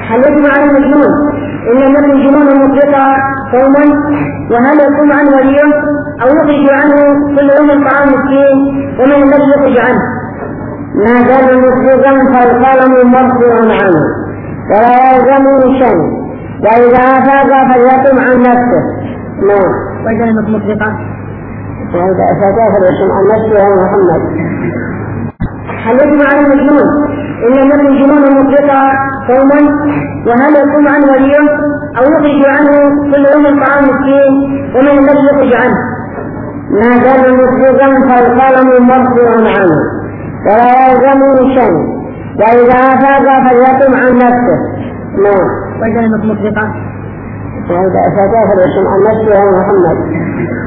هل يجب على المجنون إن لم يكن جنونا مطلقا صوما؟ وهل يصوم عنه وليه أو يخرج عنه كل يوم طعام مسكين؟ ومن الذي يخرج عنه؟ ما دام مسبقا فالقلم مرفوع عنه ولا يلزم شيء، وإذا أفاق فليقم عن نفسه. نعم. وإذا لم يكن مطلقا وإذا أفاق فليقم عن نفسه يا محمد. هل يجب على المجنون إن لم يكن جنونا مطلقا صوما؟ وهل يصوم عنه وليه أو يخرج عنه كل يوم طعام مسكين؟ ومن الذي يخرج عنه؟ ما دام مسبقا فالقلم مرفوع عنه ولا يلزم شيء، وإذا أفاق فليقم عن نفسه. نعم. وإذا لم يكن مطلقا وإذا أفاق فليقم عن نفسه يا محمد.